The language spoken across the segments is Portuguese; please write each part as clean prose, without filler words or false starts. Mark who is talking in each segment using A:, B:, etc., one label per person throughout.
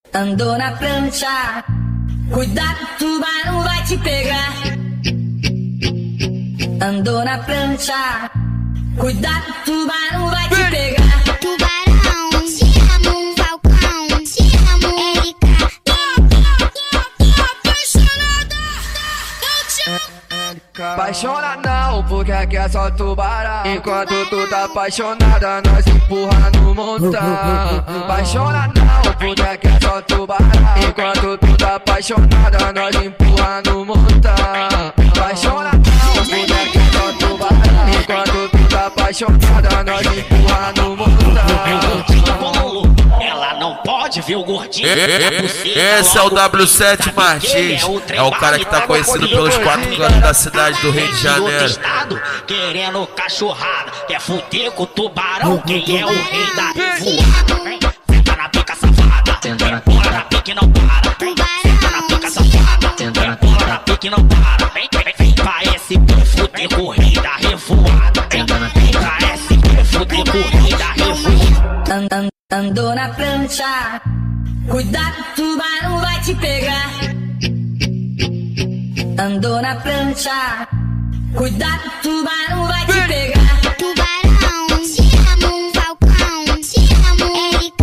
A: Andou na prancha, cuidado, tubarão vai te pegar. Andou na prancha, cuidado, tubarão vai te pegar.
B: Tubarão, te amo, Falcão, te amo, Erika.
C: Apaixona não, porque aqui é só tubarão. Enquanto tu tá apaixonada, nós empurra no montão. Apaixona não, porque aqui é só tubarão. Enquanto tu tá apaixonada, nós empurra no montão. Apaixona não, porque aqui é só tubarão. Enquanto tu tá apaixonada, nós empurra no montão.
D: Ela não pode ver o gordinho.
E: Esse é o W7 Martins. É o cara que tá conhecido pelos 4 cantos da cidade do Rio de Janeiro.
D: Querendo cachorrada, quer fuder com o tubarão. Quem é o rei da voada? Senta na pica safada, bola na pique não para. Senta na pica safada, bola na pique não para. Vem pra SP fuder com o rei da revoada. Vem pra SP fuder com o rei da revoada.
A: Andou na prancha, cuidado, tubarão vai te pegar. Andou na prancha, cuidado, tubarão vai te pegar.
B: Tubarão, te amo, Falcão, te amo, Erika.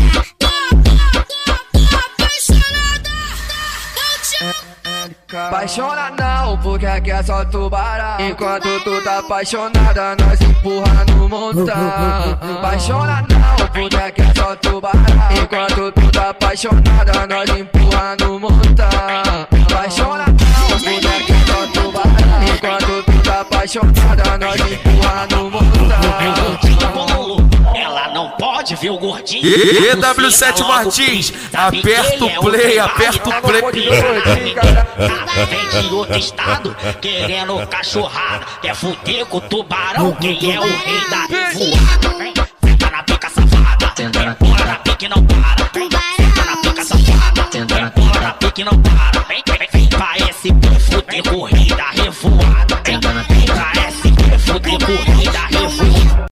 C: Apaixona não, porque aqui é só tubarão. Enquanto tu tá apaixonada, nós empurra no montão. Apaixona não, porque aqui é só tubarão. Enquanto tu tá apaixonada, nós empurra no montão. Apaixona não, porque aqui é só tubarão. Enquanto tu tá apaixonada, nós empurra no montão.
D: Ela não pode ver o gordinho.
E: E W7 Martins, aperta o play, aperta o play.
D: Vem de outro estado, querendo cachorrada, quer fuder com o tubarão. Quem é o rei da voada?